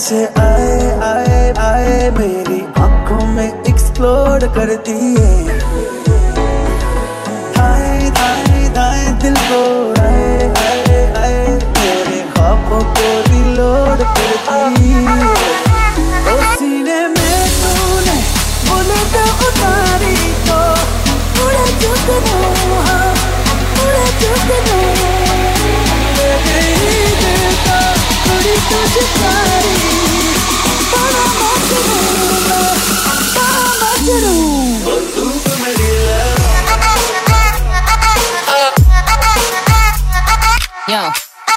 से आए आए आए मेरी आंखों में एक्सप्लोड कर दिए। हाय हाय हाय दिल को आए आए आए मेरे ख्वाबों को रिलोड कर दिए। ओ सीने में तूने बुलेट उतारी तो उड़े जुगनू, हाँ उड़े जुगनू। Yo.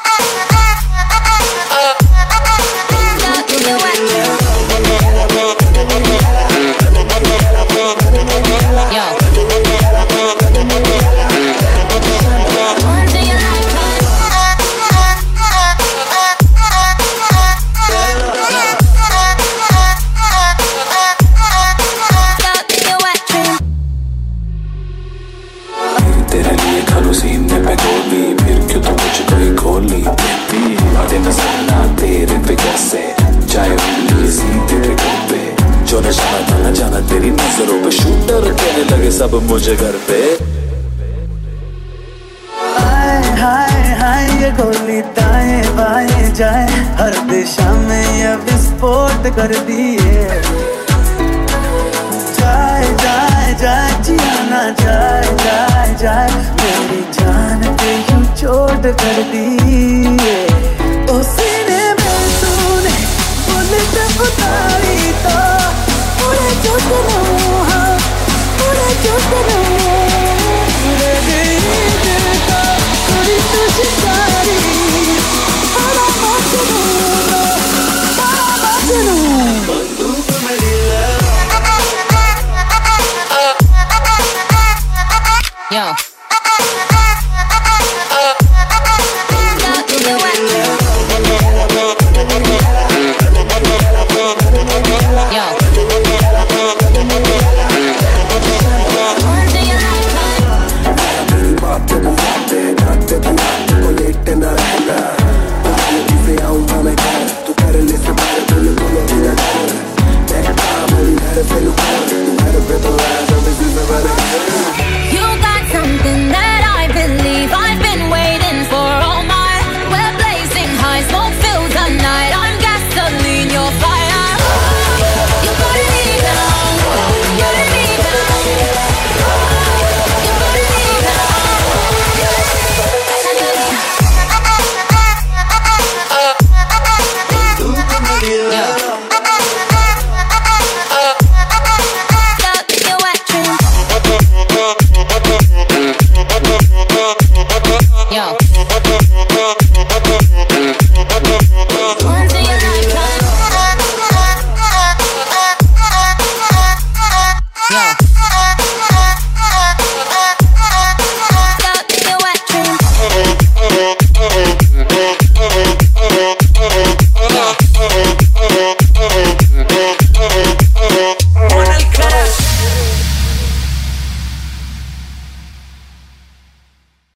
तेरे लिए खालू सीने पे गोली, फिर क्यों तो मुझको ही खोली। आधे नजर ना तेरे पे कैसे जाए उंगली सीधे ट्रिगर पे। जो नशाना था ना जाना तेरी नजरों पे, शूटर कहने लगे सब मुझे घर पे। हाय हाय हाय ये गोली दाएं बाएं जाए, हर दिशा में ये विस्फोट कर दिए। जाए जाए जाए जिया ना जाए जाए जाए मेरी जान पे यूं चोट कर दिए। ओ सीने में तूने बुलेट उतारी तो उड़े जुगनू, हाँ उड़े जुगनू। उड़े गई दिल का थोड़ी तो शिकारी, बड़ा मजनू बड़ा मजनू। बंदूक मेरी Yo.